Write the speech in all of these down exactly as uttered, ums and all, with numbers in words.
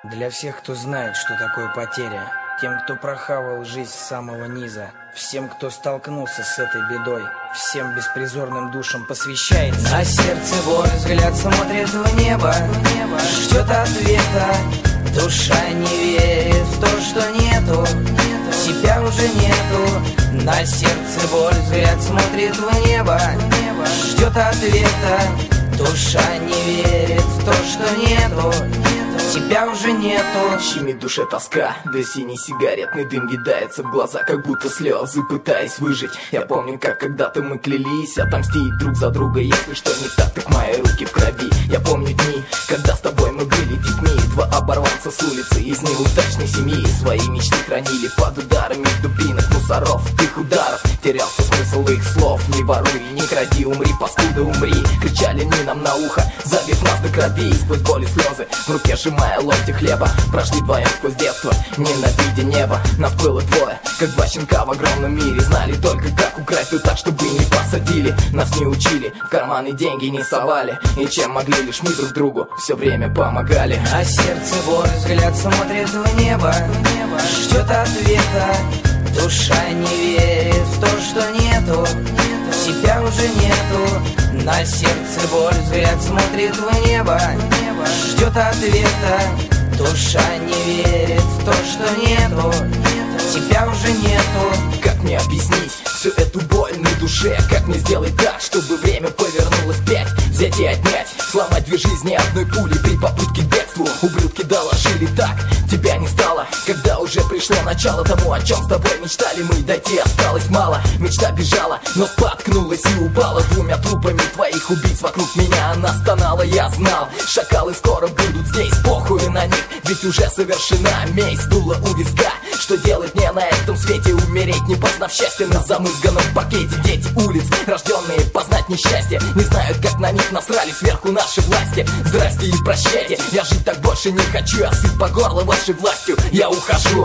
Для всех, кто знает, что такое потеря, тем, кто прохавал жизнь с самого низа, всем, кто столкнулся с этой бедой, всем беспризорным душам посвящается. На сердце боль, взгляд смотрит в небо, ждет ответа. Душа не верит в то, что нету, тебя уже нету. На сердце боль, взгляд смотрит в небо, ждет ответа. Душа не верит в то, что нету, тебя уже нету. Щемит в душе тоска, да синий сигаретный дым видается в глаза, как будто слезы, пытаясь выжить. Я помню, как когда-то мы клялись отомстить друг за друга. Если что не так, так мои руки в крови. Я помню дни, когда с тобой мы были детьми. Два оборванца с улицы из неудачной семьи свои мечты хранили под ударами дубинок, мусоров, их ударов. Терялся смысл их слов. Не воруй, не кради, умри, паскуда, умри. Кричали они нам на ухо, забив нас до крови. Сквозь боль и слезы, в руке сжимая ломти хлеба, прошли вдвоем сквозь детство, ненавидя небо. Нас было двое, как два щенка в огромном мире. Знали только, как украсть, и так, чтобы не посадили. Нас не учили, в карманы деньги не совали, и чем могли, лишь мы друг другу все время помогали. А сердце боль, взгляд смотрит в небо, ждет ответа. Душа не верит в то, что нету, тебя уже нету. На сердце боль, взгляд смотрит в небо, ждет ответа. Душа не верит в то, что нету, тебя уже нету. Как мне объяснить всю эту боль на душе? Как мне сделать так, чтобы время повернулось вспять? Взять и отнять, сломать две жизни одной пули при попытке к бегству. Ублюдки доложили так, тебя не стало, когда уже пришло начало тому, о чем с тобой мечтали мы. Дойти осталось мало, мечта бежала, но споткнулась и упала. Двумя трупами твоих убийц вокруг меня она стонала. Я знал, шакалы скоро будут здесь, похуй на них, ведь уже совершена месть. Дуло у виска, что делать мне на этом свете? Умереть, не познав счастья на замызганном пакете. Дети улиц, рожденные познать несчастье, не знают, как на них насрали сверху наши власти. Здрасте и прощайте, я жить так больше не хочу. Я сыт по горло вашей властью, я ухожу.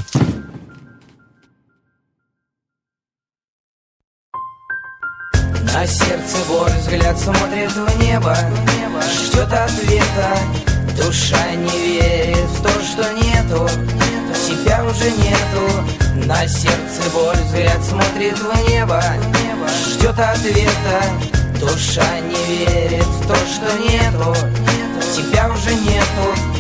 На сердце боль, взгляд смотрит в небо, ждет ответа. Душа не верит в то, что нету, тебя уже нету. На сердце боль, взгляд смотрит в небо, ждет ответа. Душа не верит в то, что нету, тебя уже нету.